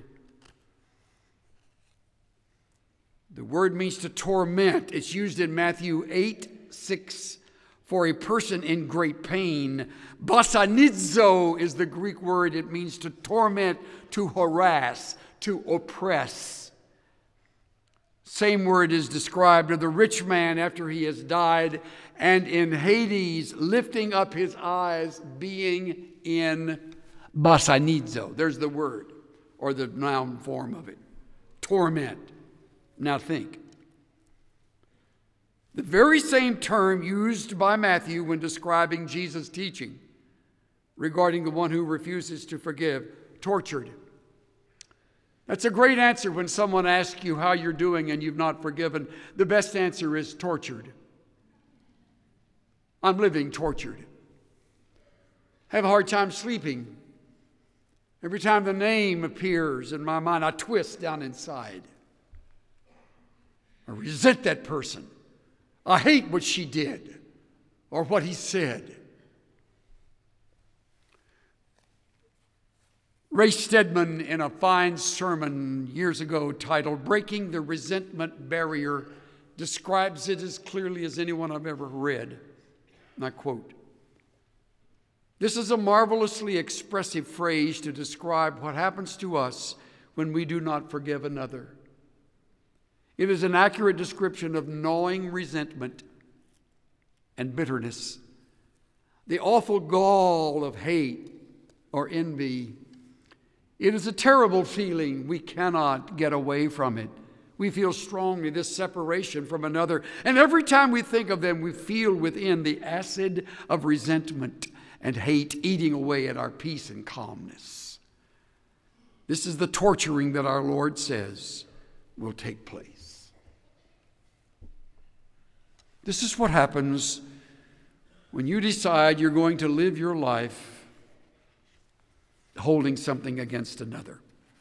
The word means to torment. It's used in Matthew 8:6 for a person in great pain. Basanizo is the Greek word. It means to torment, to harass, to oppress. Same word is described of the rich man after he has died, and in Hades, lifting up his eyes, being in basanizo. There's the word, or the noun form of it. Torment. Now think. The very same term used by Matthew when describing Jesus' teaching regarding the one who refuses to forgive, tortured. That's a great answer when someone asks you how you're doing and you've not forgiven. The best answer is tortured. I'm living tortured. Have a hard time sleeping. Every time the name appears in my mind, I twist down inside. I resent that person. I hate what she did or what he said. Ray Stedman, in a fine sermon years ago titled Breaking the Resentment Barrier, describes it as clearly as anyone I've ever read. And I quote, "This is a marvelously expressive phrase to describe what happens to us when we do not forgive another. It is an accurate description of gnawing resentment and bitterness, the awful gall of hate or envy. It is a terrible feeling. We cannot get away from it. We feel strongly this separation from another, and every time we think of them, we feel within the acid of resentment and hate eating away at our peace and calmness. This is the torturing that our Lord says will take place. This is what happens when you decide you're going to live your life holding something against another.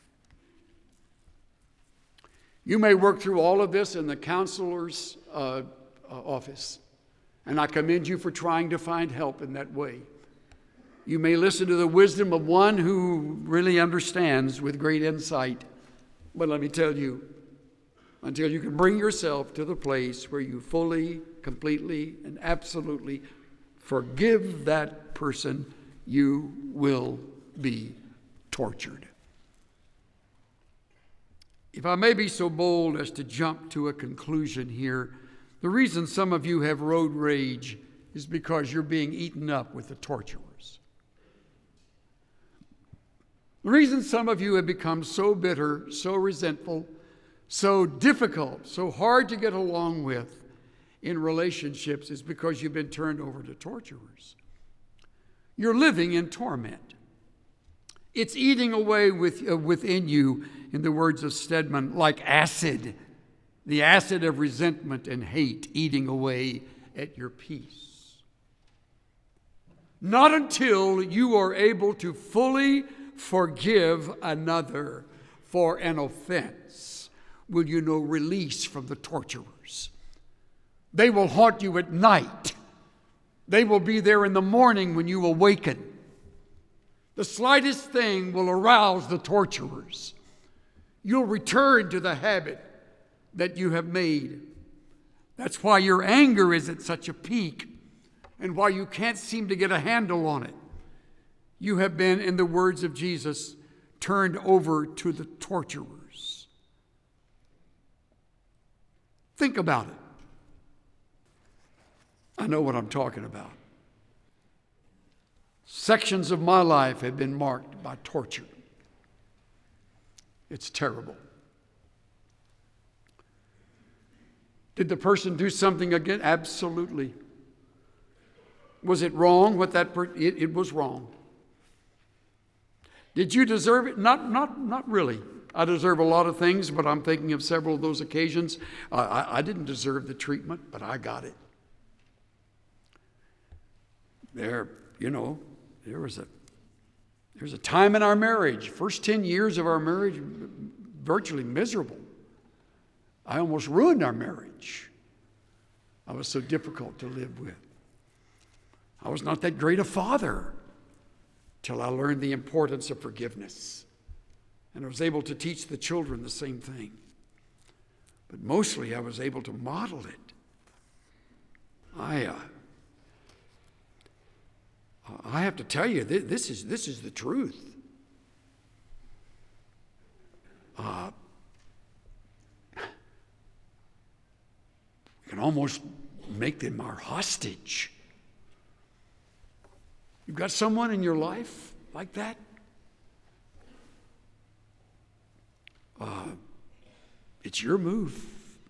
You may work through all of this in the counselor's office, and I commend you for trying to find help in that way. You may listen to the wisdom of one who really understands with great insight, but let me tell you, until you can bring yourself to the place where you fully, completely, and absolutely forgive that person, you will be tortured. If I may be so bold as to jump to a conclusion here, the reason some of you have road rage is because you're being eaten up with the torturers. The reason some of you have become so bitter, so resentful, so difficult, so hard to get along with in relationships is because you've been turned over to torturers. You're living in torment. It's eating away within you, in the words of Stedman, like acid, the acid of resentment and hate eating away at your peace. Not until you are able to fully forgive another for an offense will you know release from the torturers. They will haunt you at night. They will be there in the morning when you awaken. The slightest thing will arouse the torturers. You'll return to the habit that you have made. That's why your anger is at such a peak and why you can't seem to get a handle on it. You have been, in the words of Jesus, turned over to the torturers. Think about it. I know what I'm talking about. Sections of my life have been marked by torture. It's terrible. Did the person do something again? Absolutely. Was it wrong? It was wrong. Did you deserve it? Not really. I deserve a lot of things, but I'm thinking of several of those occasions. I didn't deserve the treatment, but I got it. There was a time in our marriage, first 10 years of our marriage, virtually miserable. I almost ruined our marriage. I was so difficult to live with. I was not that great a father till I learned the importance of forgiveness. And I was able to teach the children the same thing. But mostly I was able to model it. I have to tell you, this is the truth. We can almost make them our hostage. You've got someone in your life like that? It's your move.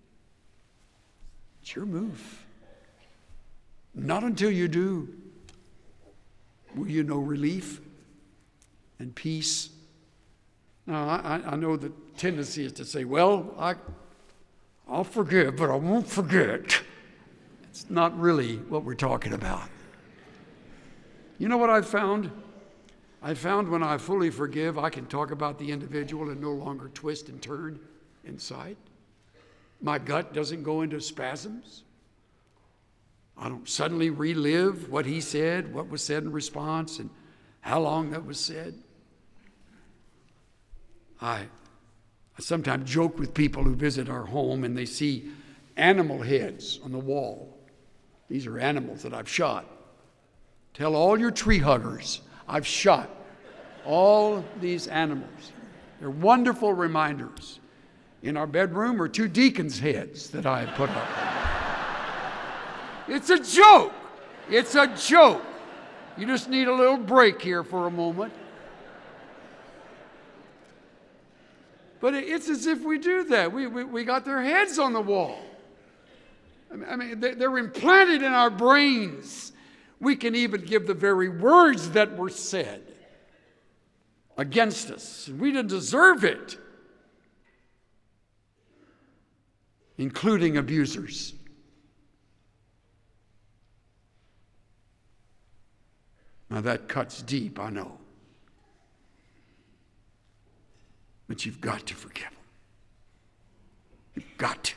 It's your move. Not until you do will you know relief and peace. Now, I know the tendency is to say, well, I'll forgive, but I won't forget. It's not really what we're talking about. You know what I've found? I found when I fully forgive, I can talk about the individual and no longer twist and turn inside. My gut doesn't go into spasms. I don't suddenly relive what he said, what was said in response, and how long that was said. I sometimes joke with people who visit our home and they see animal heads on the wall. These are animals that I've shot. Tell all your tree huggers, I've shot all these animals. They're wonderful reminders. In our bedroom are 2 deacons' heads that I put up. It's a joke. It's a joke. You just need a little break here for a moment. But it's as if we do that. We got their heads on the wall. I mean, they're implanted in our brains. We can even give the very words that were said against us. We didn't deserve it, including abusers. Now that cuts deep, I know. But you've got to forgive them. You've got to.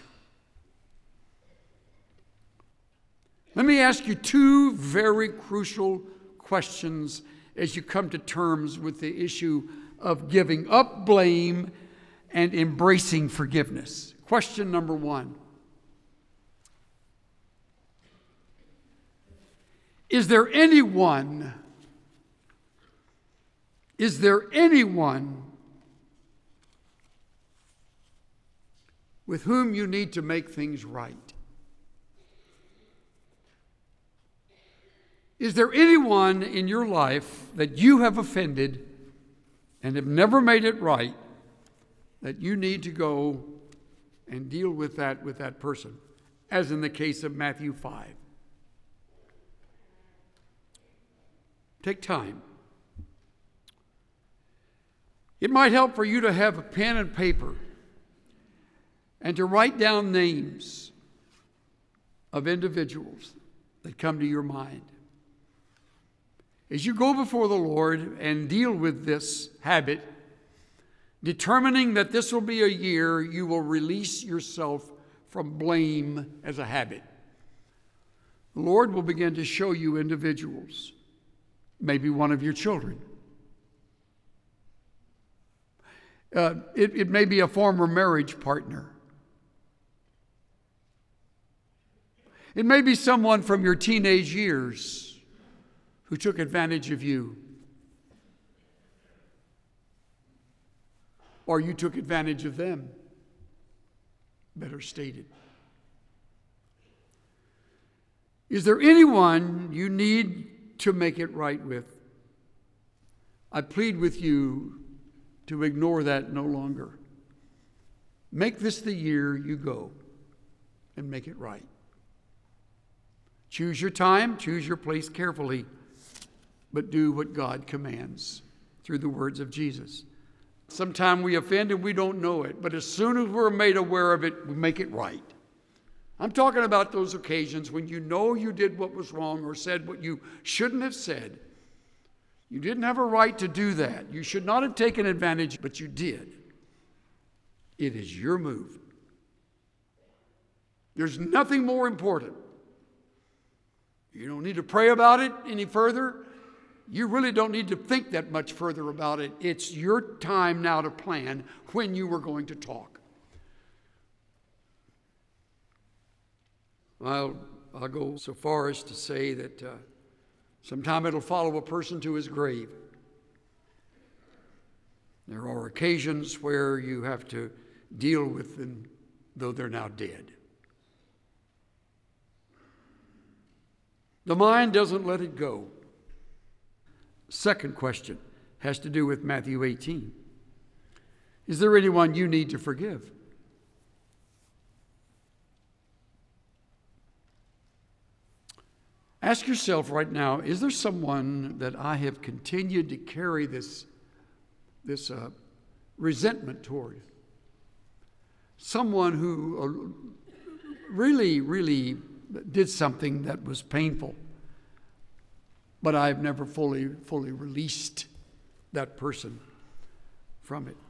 Let me ask you 2 very crucial questions as you come to terms with the issue of giving up blame and embracing forgiveness. Question number 1. Is there anyone with whom you need to make things right? Is there anyone in your life that you have offended and have never made it right that you need to go and deal with that person, as in the case of Matthew 5? Take time. It might help for you to have a pen and paper and to write down names of individuals that come to your mind. As you go before the Lord and deal with this habit, determining that this will be a year you will release yourself from blame as a habit. the Lord will begin to show you individuals, maybe one of your children. It may be a former marriage partner. It may be someone from your teenage years who took advantage of you, or you took advantage of them. Better stated. Is there anyone you need to make it right with? I plead with you to ignore that no longer. Make this the year you go and make it right. Choose your time, choose your place carefully, but do what God commands through the words of Jesus. Sometimes we offend and we don't know it, but as soon as we're made aware of it, we make it right. I'm talking about those occasions when you know you did what was wrong or said what you shouldn't have said. You didn't have a right to do that. You should not have taken advantage, but you did. It is your move. There's nothing more important. You don't need to pray about it any further. You really don't need to think that much further about it. It's your time now to plan when you were going to talk. I'll go so far as to say that sometime it'll follow a person to his grave. There are occasions where you have to deal with them, though they're now dead. The mind doesn't let it go. Second question has to do with Matthew 18. Is there anyone you need to forgive? Ask yourself right now, is there someone that I have continued to carry this resentment toward? Someone who really did something that was painful, but I've never fully released that person from it.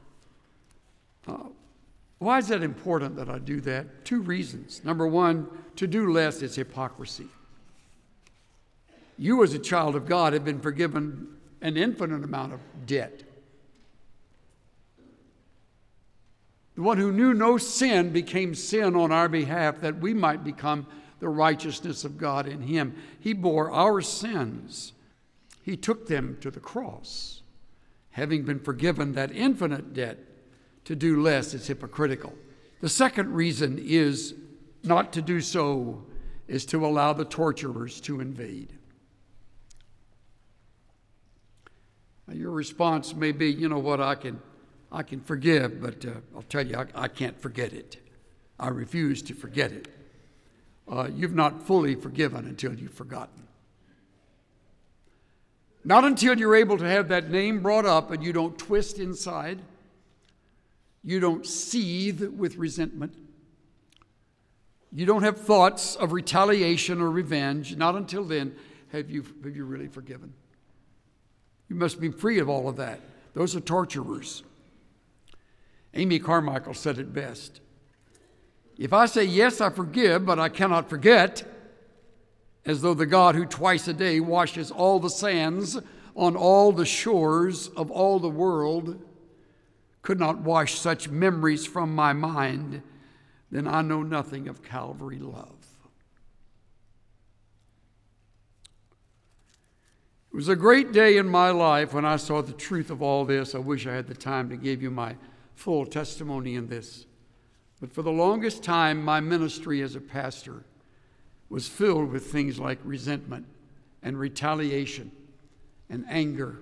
Why is that important that I do that? Two reasons. Number one, to do less is hypocrisy. You as a child of God have been forgiven an infinite amount of debt. The one who knew no sin became sin on our behalf that we might become the righteousness of God in him. He bore our sins. He took them to the cross. Having been forgiven that infinite debt, to do less is hypocritical. The second reason is not to do so is to allow the torturers to invade. Now, your response may be, you know what, I can forgive, but I'll tell you, I can't forget it. I refuse to forget it. You've not fully forgiven until you've forgotten. Not until you're able to have that name brought up and you don't twist inside. You don't seethe with resentment. You don't have thoughts of retaliation or revenge. Not until then have you really forgiven. You must be free of all of that. Those are torturers. Amy Carmichael said it best. If I say, yes, I forgive, but I cannot forget, as though the God who twice a day washes all the sands on all the shores of all the world could not wash such memories from my mind, then I know nothing of Calvary love. It was a great day in my life when I saw the truth of all this. I wish I had the time to give you my full testimony in this. But for the longest time, my ministry as a pastor was filled with things like resentment and retaliation and anger.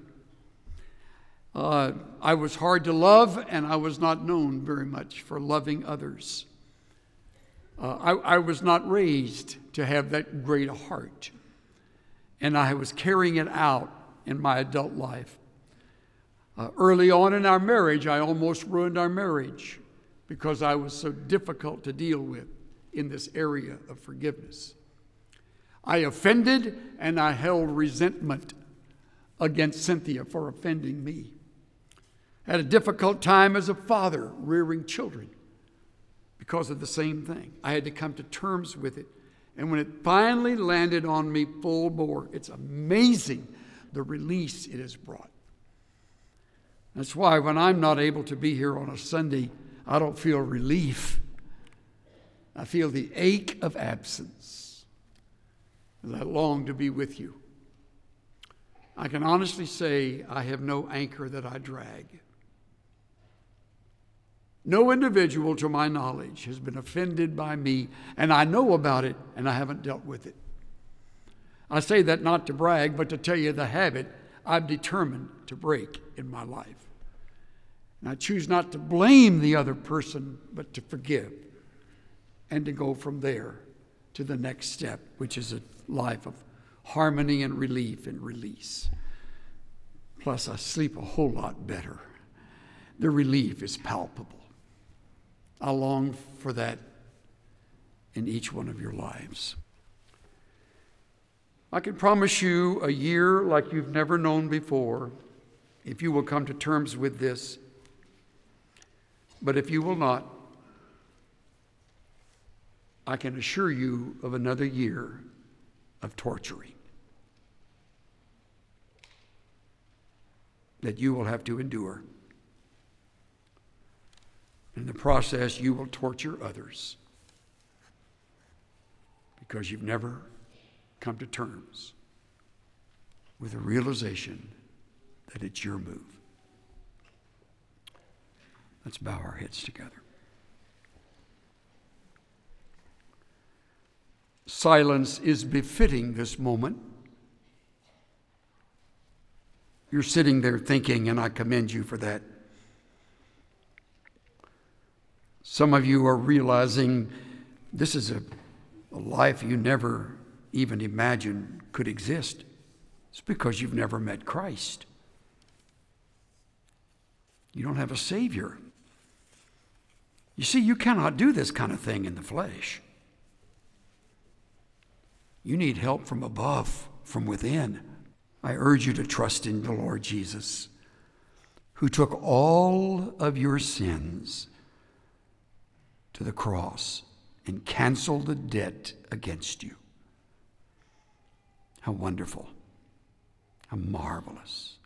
I was hard to love, and I was not known very much for loving others. I was not raised to have that great a heart, and I was carrying it out in my adult life. Early on in our marriage, I almost ruined our marriage because I was so difficult to deal with in this area of forgiveness. I offended and I held resentment against Cynthia for offending me. I had a difficult time as a father rearing children because of the same thing. I had to come to terms with it And when it finally landed on me full bore, it's amazing the release it has brought. That's why when I'm not able to be here on a Sunday, I don't feel relief. I feel the ache of absence, as I long to be with you. I can honestly say I have no anchor that I drag. No individual, to my knowledge, has been offended by me, and I know about it, and I haven't dealt with it. I say that not to brag, but to tell you the habit I've determined to break in my life. And I choose not to blame the other person, but to forgive and to go from there to the next step, which is a life of harmony and relief and release. Plus, I sleep a whole lot better. The relief is palpable. I long for that in each one of your lives. I can promise you a year like you've never known before, if you will come to terms with this. But if you will not, I can assure you of another year of torturing that you will have to endure. In the process, you will torture others because you've never come to terms with the realization that it's your move. Let's bow our heads together. Silence is befitting this moment. You're sitting there thinking, and I commend you for that. Some of you are realizing this is a life you never even imagined could exist. It's because you've never met Christ. You don't have a Savior. You see, you cannot do this kind of thing in the flesh. You need help from above, from within. I urge you to trust in the Lord Jesus, who took all of your sins to the cross and canceled the debt against you. How wonderful, how marvelous.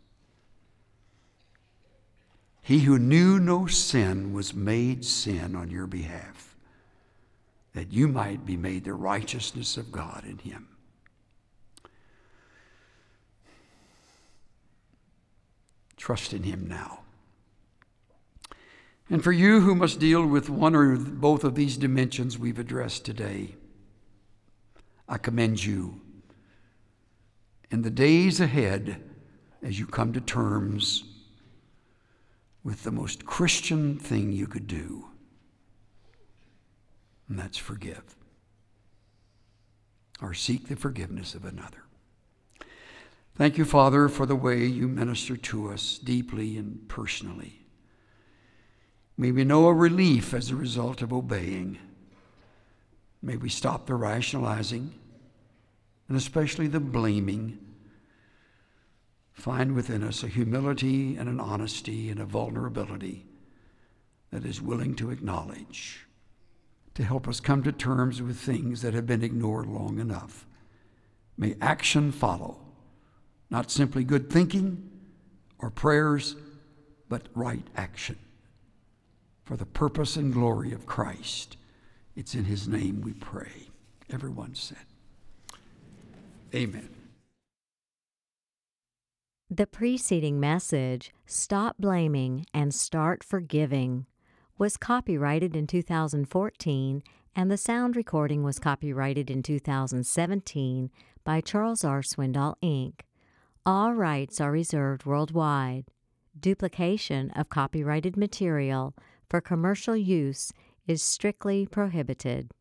He who knew no sin was made sin on your behalf, that you might be made the righteousness of God in him. Trust in him now. And for you who must deal with one or both of these dimensions we've addressed today, I commend you in the days ahead as you come to terms with the most Christian thing you could do, and that's forgive or seek the forgiveness of another. Thank you, Father, for the way you minister to us deeply and personally. May we know a relief as a result of obeying. May we stop the rationalizing and especially the blaming. Find within us a humility and an honesty and a vulnerability that is willing to acknowledge, to help us come to terms with things that have been ignored long enough. May action follow, not simply good thinking or prayers, but right action for the purpose and glory of Christ. It's in his name we pray. Everyone said, amen. The preceding message, Stop Blaming and Start Forgiving, was copyrighted in 2014, and the sound recording was copyrighted in 2017 by Charles R. Swindoll, Inc. All rights are reserved worldwide. Duplication of copyrighted material for commercial use is strictly prohibited.